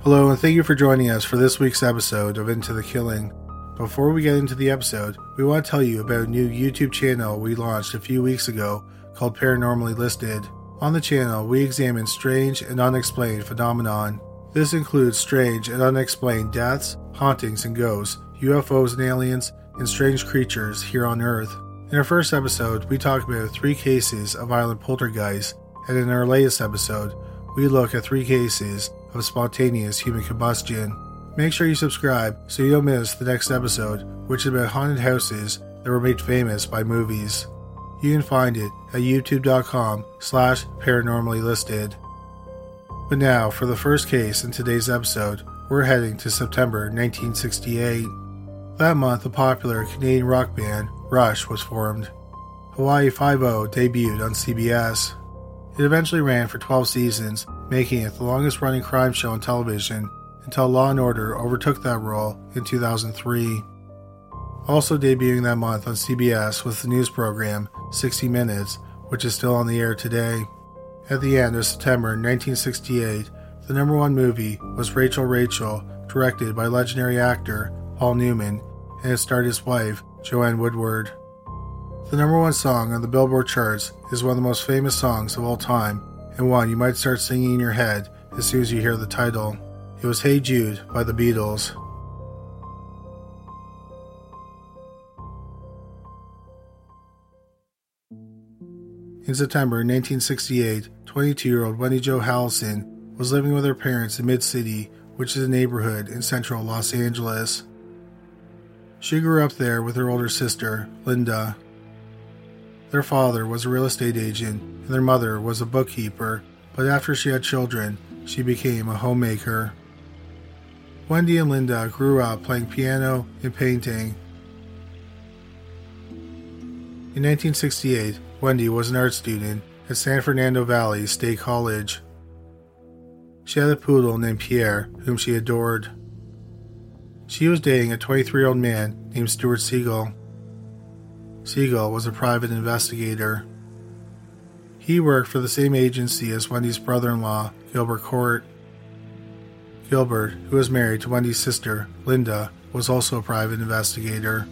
Hello, and thank you for joining us for this week's episode of Into the Killing. Before we get into the episode, we want to tell you about a new YouTube channel we launched a few weeks ago called Paranormally Listed. On the channel, we examine strange and unexplained phenomenon. This includes strange and unexplained deaths, hauntings and ghosts, UFOs and aliens, and strange creatures here on Earth. In our first episode, we talk about 3 cases of violent poltergeist, and in our latest episode, we look at 3 cases of spontaneous human combustion. Make sure you subscribe so you don't miss the next episode, which is about haunted houses that were made famous by movies. You can find it at youtube.com/paranormallylisted. But now, for the first case in today's episode, we're heading to September 1968. That month, the popular Canadian rock band Rush was formed. Hawaii Five-0 debuted on CBS. It eventually ran for 12 seasons, making it the longest-running crime show on television until Law & Order overtook that role in 2003. Also debuting that month on CBS was the news program 60 Minutes, which is still on the air today. At the end of September 1968, the number 1 movie was Rachel, Rachel, directed by legendary actor Paul Newman, and it starred his wife, Joanne Woodward. The number 1 song on the Billboard charts is one of the most famous songs of all time, and one you might start singing in your head as soon as you hear the title. It was Hey Jude by the Beatles. In September 1968, 22-year-old Wendy Jo Hallison was living with her parents in Mid-City, which is a neighborhood in central Los Angeles. She grew up there with her older sister, Linda. Their father was a real estate agent, and their mother was a bookkeeper, but after she had children, she became a homemaker. Wendy and Linda grew up playing piano and painting. In 1968, Wendy was an art student at San Fernando Valley State College. She had a poodle named Pierre, whom she adored. She was dating a 23-year-old man named Stuart Siegel. Siegel was a private investigator. He worked for the same agency as Wendy's brother-in-law, Gilbert Court. Gilbert, who was married to Wendy's sister, Linda, was also a private investigator.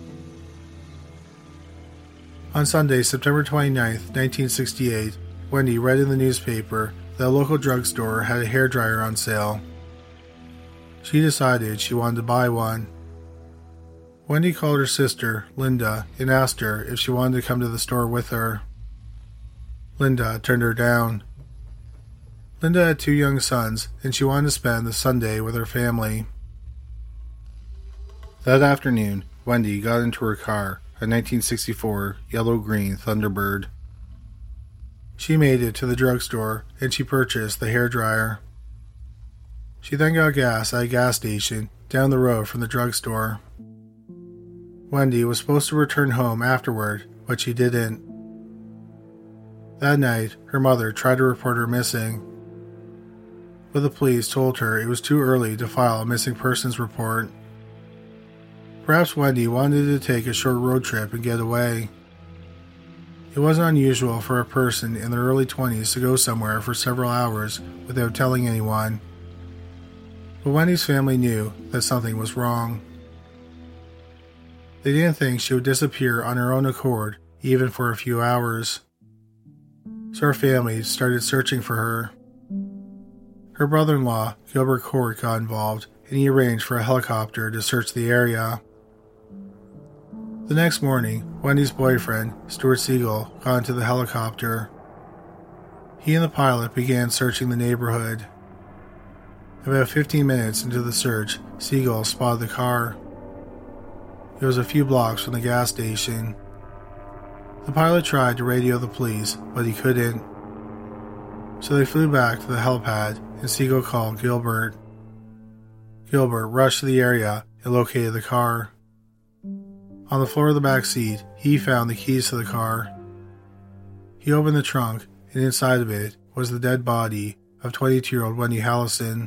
On Sunday, September 29, 1968, Wendy read in the newspaper that a local drugstore had a hairdryer on sale. She decided she wanted to buy one. Wendy called her sister, Linda, and asked her if she wanted to come to the store with her. Linda turned her down. Linda had 2 young sons, and she wanted to spend the Sunday with her family. That afternoon, Wendy got into her car, a 1964 yellow-green Thunderbird. She made it to the drugstore, and she purchased the hairdryer. She then got gas at a gas station down the road from the drugstore. Wendy was supposed to return home afterward, but she didn't. That night, her mother tried to report her missing, but the police told her it was too early to file a missing persons report. Perhaps Wendy wanted to take a short road trip and get away. It wasn't unusual for a person in their early 20s to go somewhere for several hours without telling anyone. But Wendy's family knew that something was wrong. They didn't think she would disappear on her own accord, even for a few hours. So her family started searching for her. Her brother-in-law, Gilbert Court, got involved, and he arranged for a helicopter to search the area. The next morning, Wendy's boyfriend, Stuart Siegel, got into the helicopter. He and the pilot began searching the neighborhood. About 15 minutes into the search, Siegel spotted the car. It was a few blocks from the gas station. The pilot tried to radio the police, but he couldn't. So they flew back to the helipad, and Siegel called Gilbert. Gilbert rushed to the area and located the car. On the floor of the back seat, he found the keys to the car. He opened the trunk, and inside of it was the dead body of 22-year-old Wendy Hallison.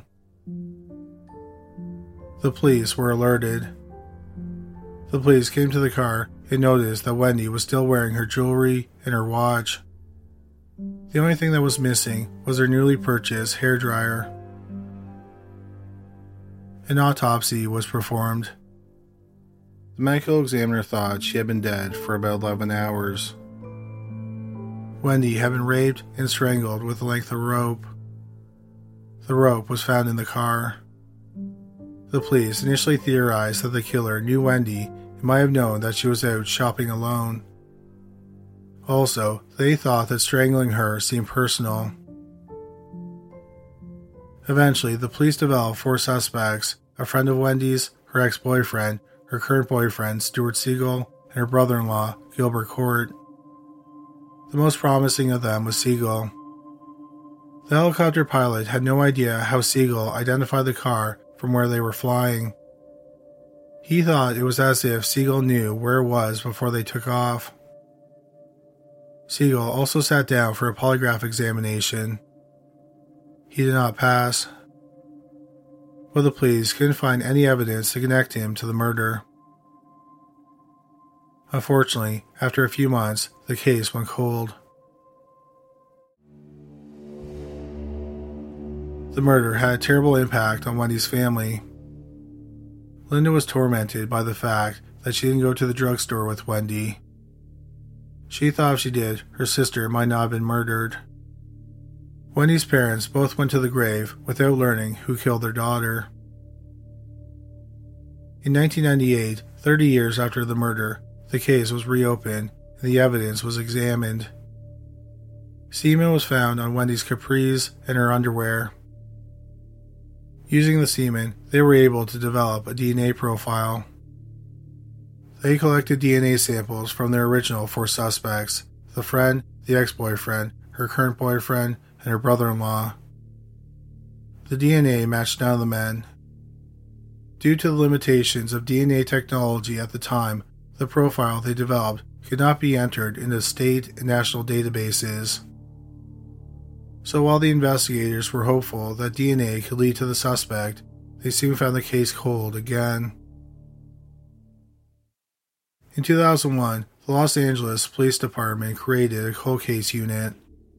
The police were alerted. The police came to the car and noticed that Wendy was still wearing her jewelry and her watch. The only thing that was missing was her newly purchased hairdryer. An autopsy was performed. The medical examiner thought she had been dead for about 11 hours. Wendy had been raped and strangled with a length of rope. The rope was found in the car. The police initially theorized that the killer knew Wendy and might have known that she was out shopping alone. Also, they thought that strangling her seemed personal. Eventually, the police developed 4 suspects: a friend of Wendy's, her ex-boyfriend, her current boyfriend, Stuart Siegel, and her brother-in-law, Gilbert Court. The most promising of them was Siegel. The helicopter pilot had no idea how Siegel identified the car from where they were flying. He thought it was as if Siegel knew where it was before they took off. Siegel also sat down for a polygraph examination. He did not pass, but the police couldn't find any evidence to connect him to the murder. Unfortunately, after a few months, the case went cold. The murder had a terrible impact on Wendy's family. Linda was tormented by the fact that she didn't go to the drugstore with Wendy. She thought if she did, her sister might not have been murdered. Wendy's parents both went to the grave without learning who killed their daughter. In 1998, 30 years after the murder, the case was reopened and the evidence was examined. Semen was found on Wendy's capris and her underwear. Using the semen, they were able to develop a DNA profile. They collected DNA samples from their original 4 suspects: the friend, the ex-boyfriend, her current boyfriend, and her brother-in-law. The DNA matched none of the men. Due to the limitations of DNA technology at the time, the profile they developed could not be entered into state and national databases. So while the investigators were hopeful that DNA could lead to the suspect, they soon found the case cold again. In 2001, the Los Angeles Police Department created a cold case unit.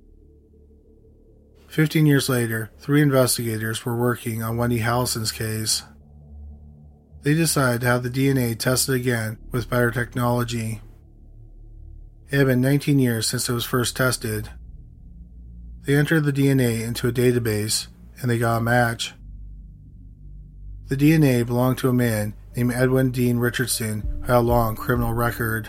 15 years later, 3 investigators were working on Wendy Hallison's case. They decided to have the DNA tested again with better technology. It had been 19 years since it was first tested. They entered the DNA into a database, and they got a match. The DNA belonged to a man named Edwin Dean Richardson, who had a long criminal record.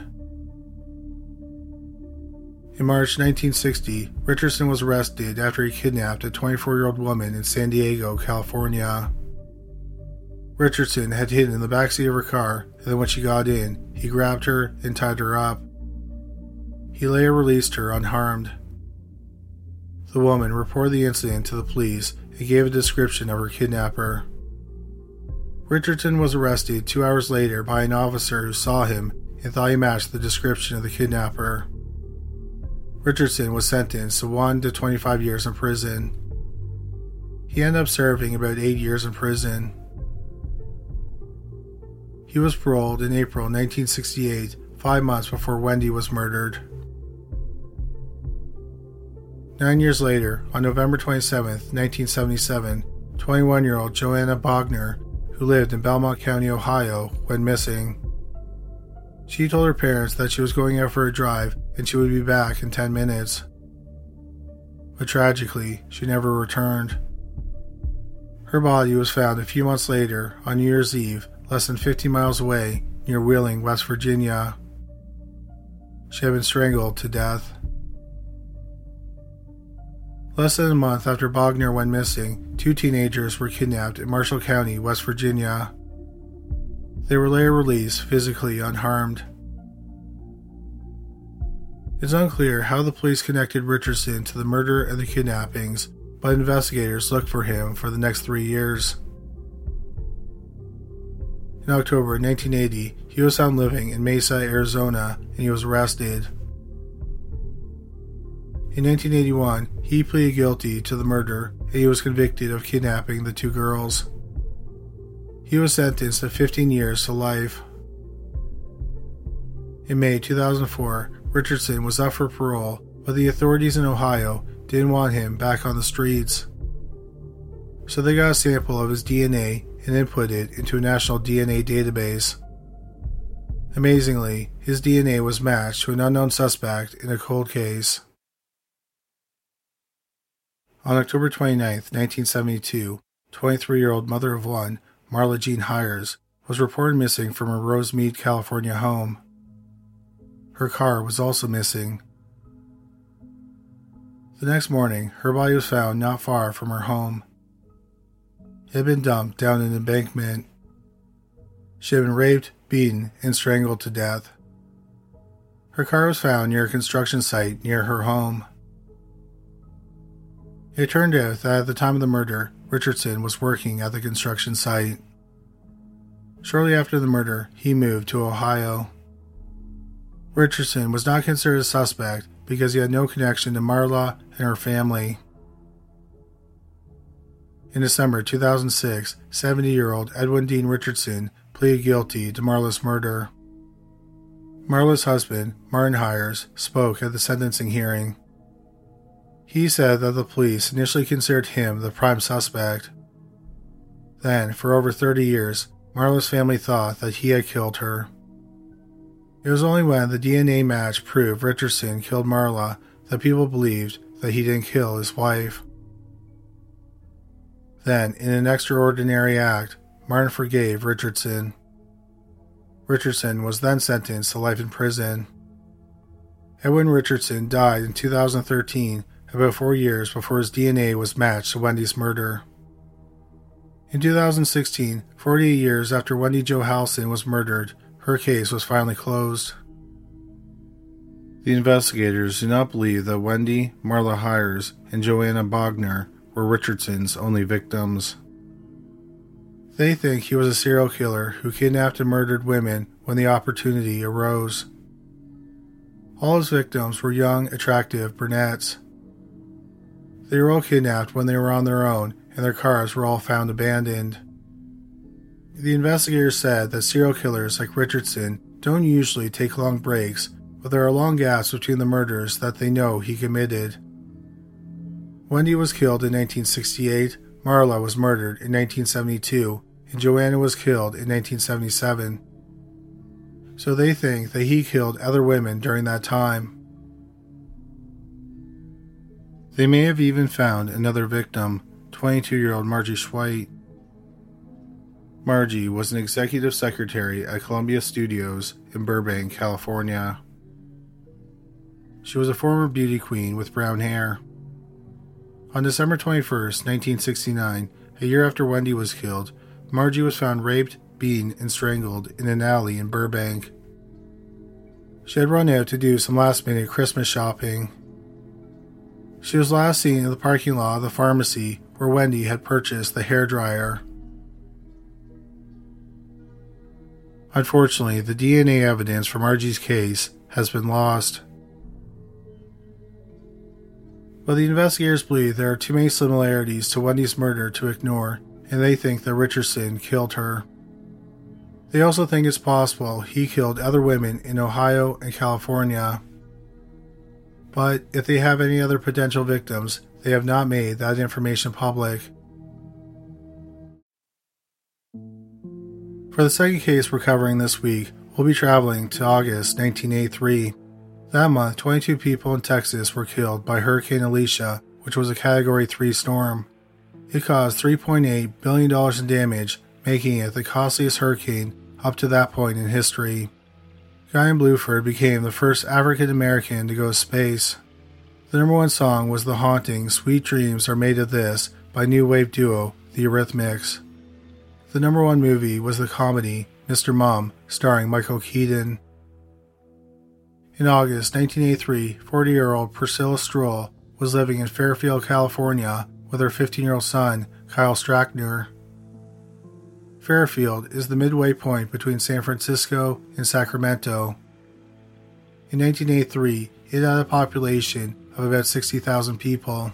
In March 1960, Richardson was arrested after he kidnapped a 24-year-old woman in San Diego, California. Richardson had hidden in the backseat of her car, and then when she got in, he grabbed her and tied her up. He later released her unharmed. The woman reported the incident to the police and gave a description of her kidnapper. Richardson was arrested 2 hours later by an officer who saw him and thought he matched the description of the kidnapper. Richardson was sentenced to 1 to 25 years in prison. He ended up serving about 8 years in prison. He was paroled in April 1968, 5 months before Wendy was murdered. 9 years later, on November 27, 1977, 21-year-old Joanna Bogner, who lived in Belmont County, Ohio, went missing. She told her parents that she was going out for a drive and she would be back in 10 minutes. But tragically, she never returned. Her body was found a few months later on New Year's Eve, less than 50 miles away, near Wheeling, West Virginia. She had been strangled to death. Less than a month after Bogner went missing, 2 teenagers were kidnapped in Marshall County, West Virginia. They were later released physically unharmed. It's unclear how the police connected Richardson to the murder and the kidnappings, but investigators looked for him for the next 3 years. In October 1980, he was found living in Mesa, Arizona, and he was arrested. In 1981, he pleaded guilty to the murder and he was convicted of kidnapping the 2 girls. He was sentenced to 15 years to life. In May 2004, Richardson was up for parole, but the authorities in Ohio didn't want him back on the streets. So they got a sample of his DNA and input it into a national DNA database. Amazingly, his DNA was matched to an unknown suspect in a cold case. On October 29, 1972, 23-year-old mother of one, Marla Jean Hires, was reported missing from her Rosemead, California home. Her car was also missing. The next morning, her body was found not far from her home. It had been dumped down an embankment. She had been raped, beaten, and strangled to death. Her car was found near a construction site near her home. It turned out that at the time of the murder, Richardson was working at the construction site. Shortly after the murder, he moved to Ohio. Richardson was not considered a suspect because he had no connection to Marla and her family. In December 2006, 70-year-old Edwin Dean Richardson pleaded guilty to Marla's murder. Marla's husband, Martin Hires, spoke at the sentencing hearing. He said that the police initially considered him the prime suspect. Then, for over 30 years, Marla's family thought that he had killed her. It was only when the DNA match proved Richardson killed Marla that people believed that he didn't kill his wife. Then, in an extraordinary act, Martin forgave Richardson. Richardson was then sentenced to life in prison. Edwin Richardson died in 2013, about 4 years before his DNA was matched to Wendy's murder. In 2016, 48 years after Wendy Jo Halson was murdered, her case was finally closed. The investigators do not believe that Wendy, Marla Hires, and Joanna Bogner were Richardson's only victims. They think he was a serial killer who kidnapped and murdered women when the opportunity arose. All his victims were young, attractive brunettes. They were all kidnapped when they were on their own, and their cars were all found abandoned. The investigators said that serial killers like Richardson don't usually take long breaks, but there are long gaps between the murders that they know he committed. Wendy was killed in 1968, Marla was murdered in 1972, and Joanna was killed in 1977. So they think that he killed other women during that time. They may have even found another victim, 22-year-old Margie Schweit. Margie was an executive secretary at Columbia Studios in Burbank, California. She was a former beauty queen with brown hair. On December 21, 1969, a year after Wendy was killed, Margie was found raped, beaten, and strangled in an alley in Burbank. She had run out to do some last-minute Christmas shopping. She was last seen in the parking lot of the pharmacy where Wendy had purchased the hairdryer. Unfortunately, the DNA evidence for Margie's case has been lost. But the investigators believe there are too many similarities to Wendy's murder to ignore, and they think that Richardson killed her. They also think it's possible he killed other women in Ohio and California. But if they have any other potential victims, they have not made that information public. For the second case we're covering this week, we'll be traveling to August 1983. That month, 22 people in Texas were killed by Hurricane Alicia, which was a Category 3 storm. It caused $3.8 billion in damage, making it the costliest hurricane up to that point in history. Guy in Bluford became the first African American to go to space. The number one song was the haunting Sweet Dreams Are Made of This by new wave duo The Eurythmics. The number one movie was the comedy Mr. Mom, starring Michael Keaton. In August 1983, 40-year-old Priscilla Stroll was living in Fairfield, California with her 15-year-old son, Kyle Strackner. Fairfield is the midway point between San Francisco and Sacramento. In 1983, it had a population of about 60,000 people.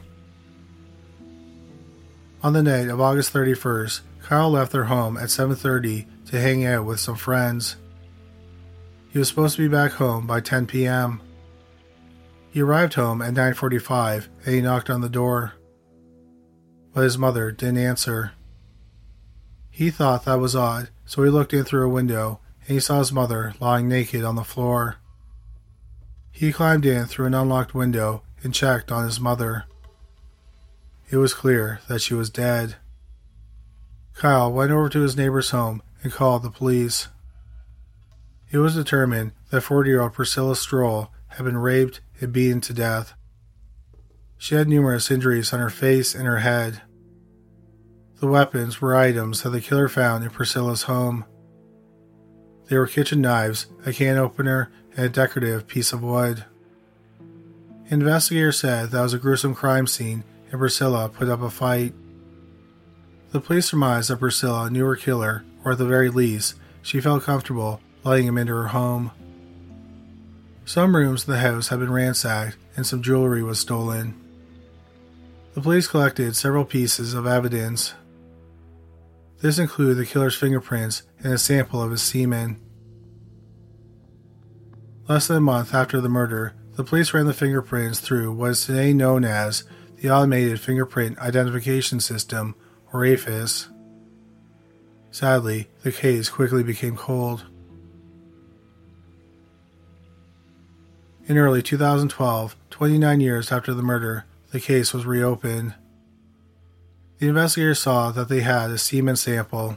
On the night of August 31st, Kyle left their home at 7:30 to hang out with some friends. He was supposed to be back home by 10 p.m. He arrived home at 9:45 and he knocked on the door, but his mother didn't answer. He thought that was odd, so he looked in through a window, and he saw his mother lying naked on the floor. He climbed in through an unlocked window and checked on his mother. It was clear that she was dead. Kyle went over to his neighbor's home and called the police. It was determined that 40-year-old Priscilla Stroll had been raped and beaten to death. She had numerous injuries on her face and her head. The weapons were items that the killer found in Priscilla's home. They were kitchen knives, a can opener, and a decorative piece of wood. Investigators said that was a gruesome crime scene and Priscilla put up a fight. The police surmised that Priscilla knew her killer, or at the very least, she felt comfortable letting him into her home. Some rooms in the house had been ransacked and some jewelry was stolen. The police collected several pieces of evidence. This included the killer's fingerprints and a sample of his semen. Less than a month after the murder, the police ran the fingerprints through what is today known as the Automated Fingerprint Identification System, or AFIS. Sadly, the case quickly became cold. In early 2012, 29 years after the murder, the case was reopened. The investigators saw that they had a semen sample.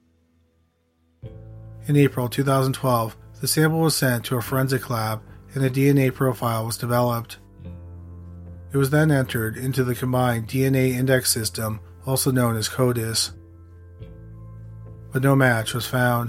In April 2012, the sample was sent to a forensic lab and a DNA profile was developed. It was then entered into the Combined DNA Index System, also known as CODIS. But no match was found.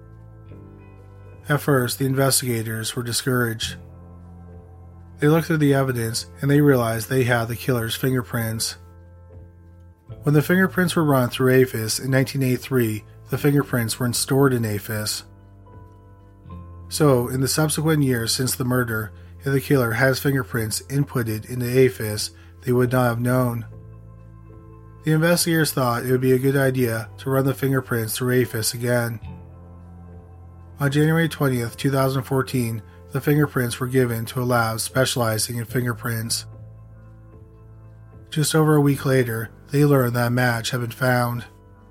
At first, the investigators were discouraged. They looked through the evidence and they realized they had the killer's fingerprints. When the fingerprints were run through AFIS in 1983, the fingerprints weren't stored in AFIS. So, in the subsequent years since the murder, if the killer had his fingerprints inputted into AFIS, they would not have known. The investigators thought it would be a good idea to run the fingerprints through AFIS again. On January 20th, 2014, the fingerprints were given to a lab specializing in fingerprints. Just over a week later, they learned that a match had been found.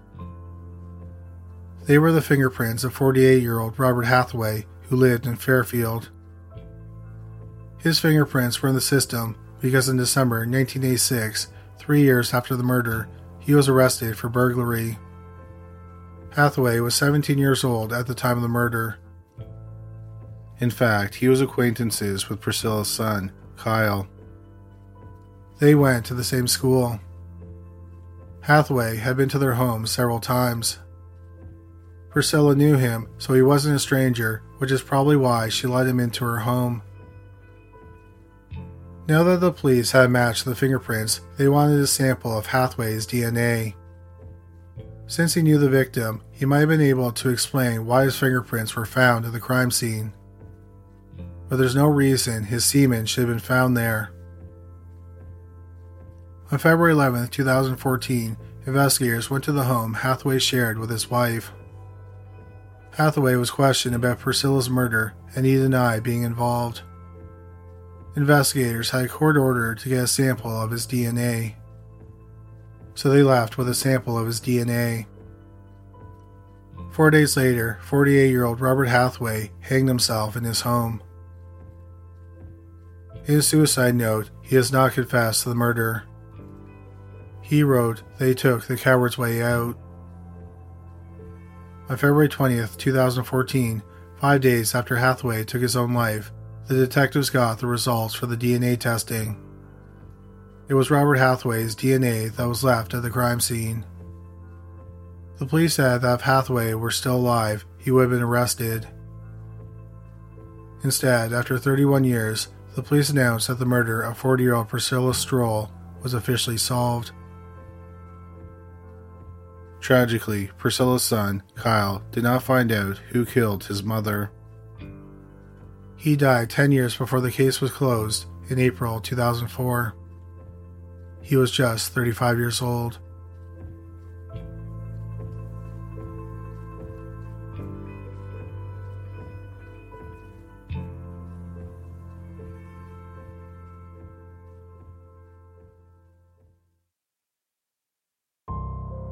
They were the fingerprints of 48-year-old Robert Hathaway, who lived in Fairfield. His fingerprints were in the system because in December 1986, 3 years after the murder, he was arrested for burglary. Hathaway was 17 years old at the time of the murder. In fact, he was acquaintances with Priscilla's son, Kyle. They went to the same school. Hathaway had been to their home several times. Priscilla knew him, so he wasn't a stranger, which is probably why she let him into her home. Now that the police had matched the fingerprints, they wanted a sample of Hathaway's DNA. Since he knew the victim, he might have been able to explain why his fingerprints were found at the crime scene. But there's no reason his semen should have been found there. On February 11, 2014, investigators went to the home Hathaway shared with his wife. Hathaway was questioned about Priscilla's murder and he denied being involved. Investigators had a court order to get a sample of his DNA. So they left with a sample of his DNA. 4 days later, 48-year-old Robert Hathaway hanged himself in his home. In his suicide note, he has not confessed to the murder. He wrote that he took the coward's way out. On February 20th, 2014, 5 days after Hathaway took his own life, the detectives got the results for the DNA testing. It was Robert Hathaway's DNA that was left at the crime scene. The police said that if Hathaway were still alive, he would have been arrested. Instead, after 31 years, the police announced that the murder of 40-year-old Priscilla Stroll was officially solved. Tragically, Priscilla's son, Kyle, did not find out who killed his mother. He died 10 years before the case was closed in April 2004. He was just 35 years old.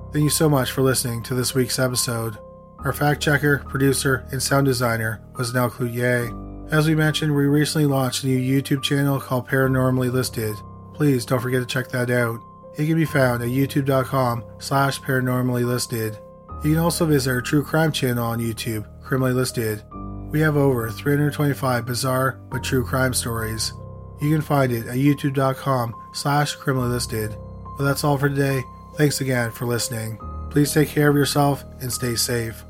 Thank you so much for listening to this week's episode. Our fact checker, producer, and sound designer was Nell Cloutier. As we mentioned, we recently launched a new YouTube channel called Paranormally Listed. Please don't forget to check that out. It can be found at youtube.com/paranormallylisted. You can also visit our true crime channel on YouTube, Criminally Listed. We have over 325 bizarre but true crime stories. You can find it at youtube.com/criminallylisted. Well, that's all for today. Thanks again for listening. Please take care of yourself and stay safe.